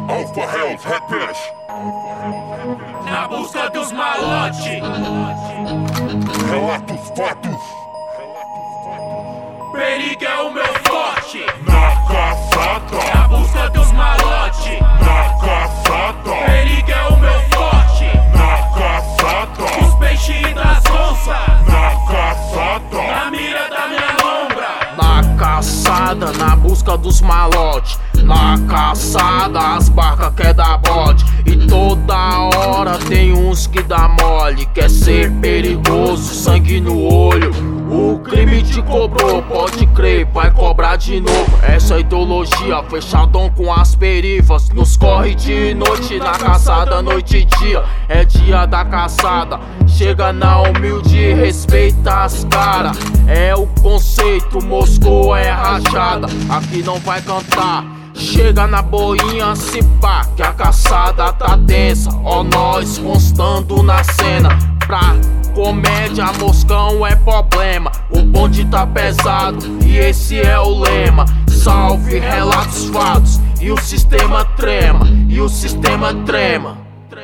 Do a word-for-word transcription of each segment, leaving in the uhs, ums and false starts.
Alpha Health Rappers. Na busca dos malote. Relatos, fatos. Perigo é o meu forte. Na caçada. Na busca dos malote. Na caçada. Perigo é o meu forte. Na caçada. Os peixes e das onças. Na caçada. Na mira da minha lombra. Na caçada, na busca dos malote. Na caçada, as barcas quer dar bote. E toda hora tem uns que dá mole. Quer ser perigoso, sangue no olho. O crime te cobrou, pode crer, vai cobrar de novo. Essa ideologia, fechadão com as perifas. Nos corre de noite, na caçada, noite e dia. É dia da caçada, chega na humilde, respeita as cara. É o conceito, Moscou é rachada. Aqui não vai cantar, chega na boinha, se pá, que a caçada tá tensa. Ó nós constando na cena. Pra comédia, moscão é problema. O bonde tá pesado e esse é o lema. Salve, relatos, fatos e o sistema trema. E o sistema trema.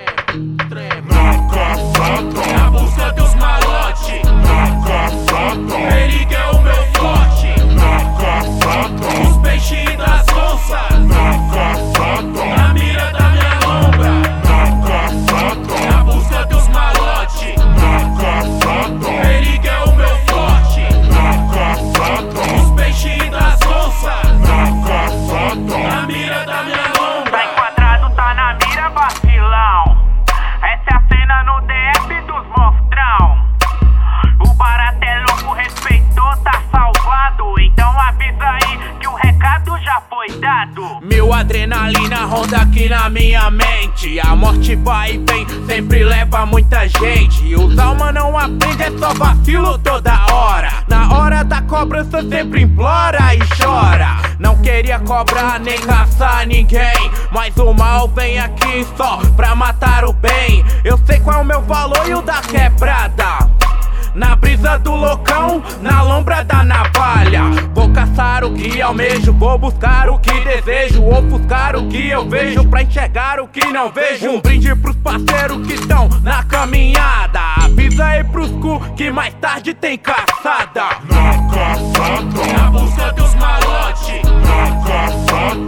Na caçada. Na busca dos malote. Na caçada. Perigo é o meu forte. Na caçada. Os peixes e das onças. Na caçada. Na mira da minha lombra. Na caçada. Na busca dos malote. Na caçada. Perigo é o meu forte. Na caçada. Os peixes e das onças. Na caçada. Na mira da minha Tá lombra. enquadrado, tá na mira, vacilão. Essa é a cena no D F dos monstrão. O barato é louco, respeitou, tá salvado. Então avisa aí que o recado já foi dado. Mil adrenalina ronda aqui na minha mente. A morte vai e vem, sempre leva muita gente. Os alma não aprende, é só vacilo toda hora. Na hora da cobrança sempre implora e chora. Não queria cobrar nem caçar ninguém, mas o mal vem aqui só pra matar o bem. Eu sei qual é o meu valor e o da quebrada. Na brisa do loucão, na lombra da navalha. Vou caçar o que almejo, vou buscar o que desejo. Ofuscar o que eu vejo pra enxergar o que não vejo. Um brinde pros parceiros que estão na caminhada. Avisa aí pros cu que mais tarde tem caçada. Na caçada. Na busca dos malote. Na caçada.